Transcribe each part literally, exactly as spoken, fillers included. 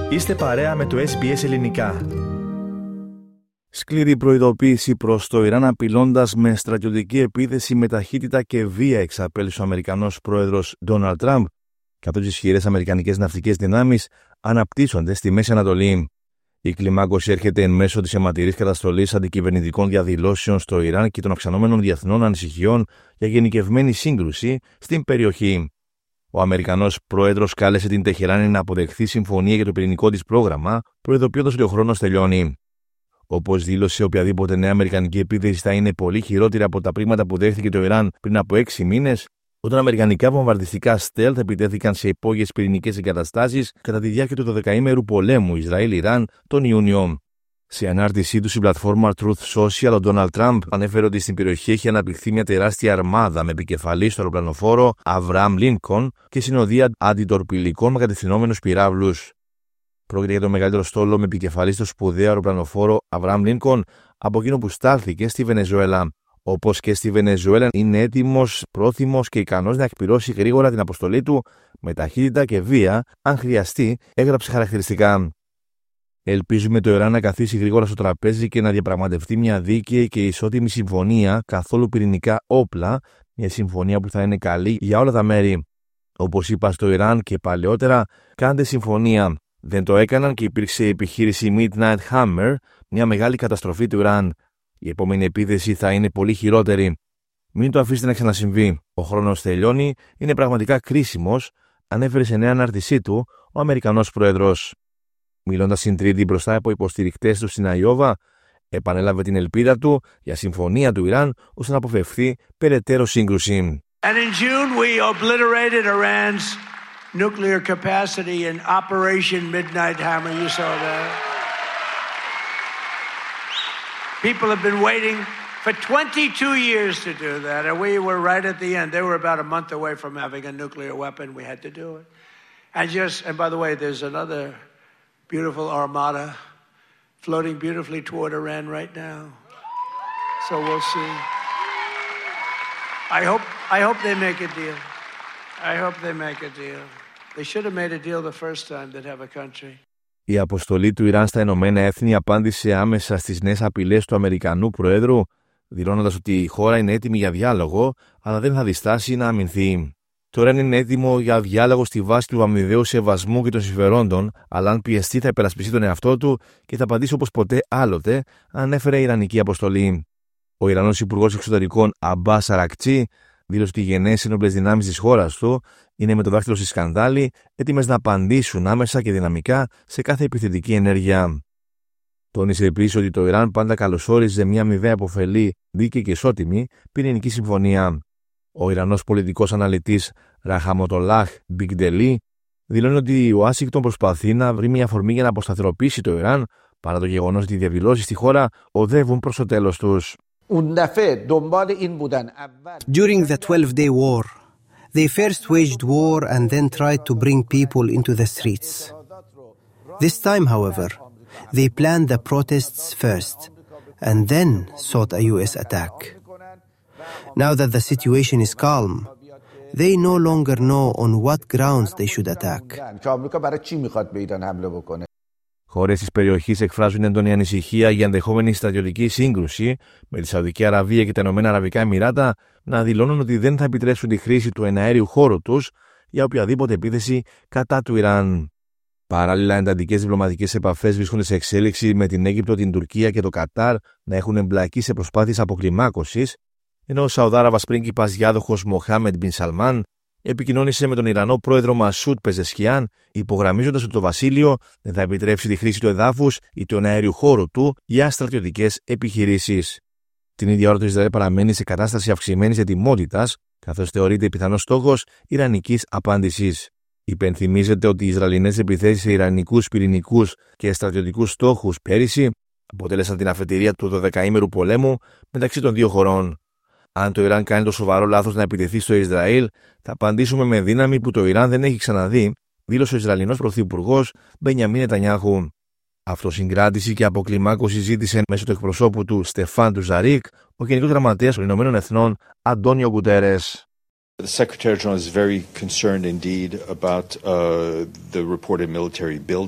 Είστε παρέα με το ες μπι ες Ελληνικά. Σκληρή προειδοποίηση προς το Ιράν, απειλώντας με στρατιωτική επίθεση με ταχύτητα και βία, εξαπέλυσε ο Αμερικανός πρόεδρος Ντόναλντ Τραμπ, καθώς οι ισχυρές αμερικανικές ναυτικές δυνάμεις αναπτύσσονται στη Μέση Ανατολή. Η κλιμάκωση έρχεται εν μέσω της αιματηρής καταστολής αντικυβερνητικών διαδηλώσεων στο Ιράν και των αυξανόμενων διεθνών ανησυχιών για γενικευμένη σύγκρουση στην περιοχή. Ο Αμερικανός πρόεδρος κάλεσε την Τεχεράνη να αποδεχθεί συμφωνία για το πυρηνικό της πρόγραμμα, προειδοποιώντας ότι ο χρόνος τελειώνει. Όπως δήλωσε, οποιαδήποτε νέα αμερικανική επίθεση θα είναι πολύ χειρότερη από τα πλήγματα που δέχθηκε το Ιράν πριν από έξι μήνες, όταν αμερικανικά βομβαρδιστικά στέλθ επιτέθηκαν σε υπόγειες πυρηνικές εγκαταστάσεις κατά τη διάρκεια του δωδεκαήμερου πολέμου Ισραήλ-Ιράν τον Ιούνιο. Σε ανάρτησή του στην πλατφόρμα Truth Social, ο Ντόναλντ Τραμπ ανέφερε ότι στην περιοχή έχει αναπτυχθεί μια τεράστια αρμάδα με επικεφαλή στο αεροπλανοφόρο Αβραάμ Λίνκον και συνοδεία αντιτορπιλικών με κατευθυνόμενους πυράβλους. Πρόκειται για το μεγαλύτερο στόλο με επικεφαλή στο σπουδαίο αεροπλανοφόρο Αβραάμ Λίνκον από εκείνο που στάλθηκε στη Βενεζουέλα. Όπως και στη Βενεζουέλα, είναι έτοιμος, πρόθυμος και ικανός να εκπληρώσει γρήγορα την αποστολή του με ταχύτητα και βία, αν χρειαστεί, έγραψε χαρακτηριστικά. Ελπίζουμε το Ιράν να καθίσει γρήγορα στο τραπέζι και να διαπραγματευτεί μια δίκαιη και ισότιμη συμφωνία καθόλου πυρηνικά όπλα, μια συμφωνία που θα είναι καλή για όλα τα μέρη. Όπως είπα στο Ιράν και παλαιότερα, κάντε συμφωνία. Δεν το έκαναν και υπήρξε η επιχείρηση Midnight Hammer, μια μεγάλη καταστροφή του Ιράν. Η επόμενη επίθεση θα είναι πολύ χειρότερη. Μην το αφήσετε να ξανασυμβεί. Ο χρόνος τελειώνει, είναι πραγματικά κρίσιμος, ανέφερε σε νέα ανάρτησή του ο Αμερικανός πρόεδρος. Μιλώντας στην Τρίτη μπροστά από υποστηρικτές του στην Αϊόβα, επανέλαβε την ελπίδα του για συμφωνία του Ιράν ώστε να αποφευθεί περαιτέρω σύγκρουση. And in June we obliterated Iran's nuclear capacity in Operation Midnight Hammer. You saw that. People have been waiting for twenty-two years to do that, and we were right at the end. They were about a month away from having a nuclear weapon. We had to do it. And just, and by the way, there's another beautiful armada floating beautifully toward Iran right now. So we'll see. I hope, I hope they make a deal. I hope they make a deal. They should have made a deal the first time they'd have a country. Η αποστολή του Ιράν στα Ηνωμένα Έθνη απάντησε άμεσα στις νέες απειλές του Αμερικανού Προέδρου, δηλώνοντας ότι η χώρα είναι έτοιμη για διάλογο, αλλά δεν θα διστάσει να αμυνθεί. Το Ιράν είναι έτοιμο για διάλογο στη βάση του αμοιβαίου σεβασμού και των συμφερόντων, αλλά αν πιεστεί θα υπερασπιστεί τον εαυτό του και θα απαντήσει όπως ποτέ άλλοτε, ανέφερε η Ιρανική αποστολή. Ο Ιρανός Υπουργός Εξωτερικών Αμπάς Αρακτσί δήλωσε ότι οι γενναίες ενόπλες δυνάμεις της χώρας του είναι με το δάχτυλο στη σκανδάλη, έτοιμες να απαντήσουν άμεσα και δυναμικά σε κάθε επιθετική ενέργεια. Τόνισε επίσης ότι το Ιράν πάντα καλωσόριζε μια αμοιβαία αποφελή, δίκαιη και ισότιμη πυρηνική συμφωνία. Ο Ιρανός πολιτικός αναλυτής Ραχαμοτολάχ Μπιγντελή δηλώνει ότι η Ουάσιγκτον προσπαθεί να βρει μια αφορμή για να αποσταθεροποιήσει το Ιράν, παρά το γεγονός ότι οι διαδηλώσεις στη χώρα οδεύουν προς το τέλος τους. During the twelve-day war, they first waged war and then tried to bring people into the streets. This time, however, they planned the protests first and then sought a U S attack. Now that the situation is calm, they no longer know on what grounds they should attack. Χώρες της περιοχής εκφράζουν έντονη ανησυχία για ενδεχόμενη στρατιωτική σύγκρουση, με τη Σαουδική Αραβία και τα Ηνωμένα Αραβικά Εμιράτα να δηλώνουν ότι δεν θα επιτρέψουν τη χρήση του εναέριου χώρου τους για οποιαδήποτε επίθεση κατά του Ιράν. Παράλληλα, εντατικές διπλωματικές επαφές βρίσκονται σε εξέλιξη με την Αίγυπτο, την Τουρκία και το Κατάρ να έχουν εμπλακεί σε προσπάθειες αποκλιμάκωσης, ενώ ο Σαουδάραβας πρίγκιπας διάδοχος Μοχάμεντ Μπιν Σαλμάν επικοινώνησε με τον Ιρανό πρόεδρο Μασούτ Πεζεσκιάν, υπογραμμίζοντας ότι το βασίλειο δεν θα επιτρέψει τη χρήση του εδάφους ή του εναέριου χώρου του για στρατιωτικές επιχειρήσεις. Την ίδια ώρα το Ισραήλ παραμένει σε κατάσταση αυξημένης ετοιμότητας, καθώς θεωρείται πιθανός στόχος ιρανικής απάντησης. Υπενθυμίζεται ότι οι Ισραηλινές επιθέσεις σε ιρανικούς πυρηνικούς και στρατιωτικούς στόχους πέρυσι αποτέλεσαν την αφετηρία του δωδεκαήμερου πολέμου μεταξύ των δύο χωρών. Αν το Ιράν κάνει το σοβαρό λάθος να επιτεθεί στο Ισραήλ, θα απαντήσουμε με δύναμη που το Ιράν δεν έχει ξαναδεί, δήλωσε ο Ισραηλινός Πρωθυπουργός Μπενιαμίν Νετανιάχου. Αυτοσυγκράτηση και αποκλιμάκωση ζήτησε μέσω του εκπροσώπου του Στεφάν Ντουζαρίκ ο Γενικός Γραμματέας των Ηνωμένων Εθνών Αντώνιο Γκουτέρες. The Secretary General is very concerned indeed about uh, the reported military buildup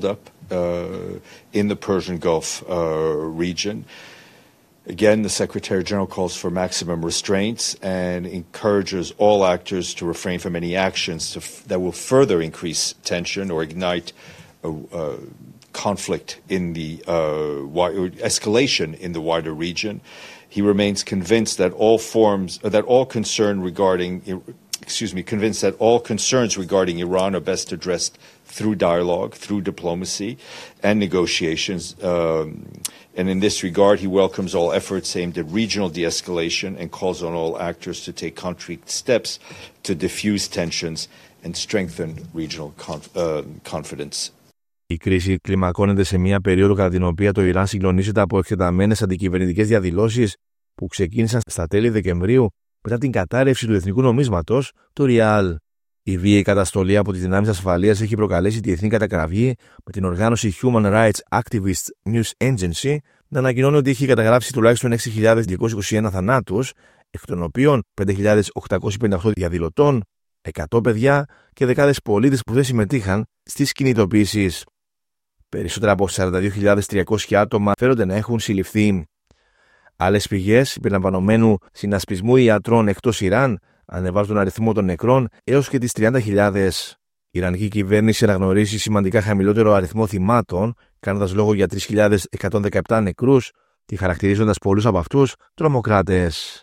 uh, in the Persian Gulf uh, region. Again, the Secretary General calls for maximum restraints and encourages all actors to refrain from any actions to f- that will further increase tension or ignite a, a conflict in the uh, wi- escalation in the wider region. He remains convinced that all forms, uh, that all concern regarding, excuse me, convinced that all concerns regarding Iran are best addressed through dialogue, through diplomacy and negotiations. Um, and in this regard, he welcomes all efforts aimed at regional de-escalation and calls on all actors to take concrete steps to diffuse tensions and strengthen regional conf- uh, confidence. Η κρίση κλιμακώνεται σε μια περίοδο κατά την οποία το Ιράν συγκλονίζεται από εκτεταμένες αντικυβερνητικές διαδηλώσεις που ξεκίνησαν στα τέλη Δεκεμβρίου μετά την κατάρρευση του εθνικού νομίσματος, το Ριάλ. Η βίαιη καταστολή από τις δυνάμεις ασφαλείας έχει προκαλέσει διεθνή κατακραυγή, με την οργάνωση Human Rights Activist News Agency να ανακοινώνει ότι έχει καταγράψει τουλάχιστον έξι χιλιάδες διακόσιους είκοσι ένα θανάτους, εκ των οποίων πέντε χιλιάδες οκτακόσιοι πενήντα οκτώ διαδηλωτών, εκατό παιδιά και δεκάδες πολίτες που δεν συμμετείχαν στις κινητοποιήσεις. Περισσότερα από σαράντα δύο χιλιάδες τριακόσια άτομα φέρονται να έχουν συλληφθεί. Άλλες πηγές, συμπεριλαμβανομένου συνασπισμού ιατρών εκτός Ιράν, ανεβάζουν τον αριθμό των νεκρών έως και τις τριάντα χιλιάδες. Η Ιρανική κυβέρνηση αναγνωρίζει σημαντικά χαμηλότερο αριθμό θυμάτων, κάνοντας λόγο για τρεις χιλιάδες εκατόν δεκαεπτά νεκρούς και χαρακτηρίζοντας πολλούς από αυτούς τρομοκράτες.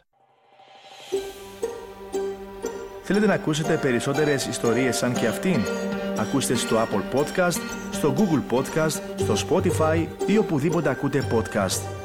Θέλετε να ακούσετε περισσότερες ιστορίες σαν και αυτήν? Ακούστε στο Apple Podcast, στο Google Podcast, στο Spotify ή οπουδήποτε ακούτε podcast.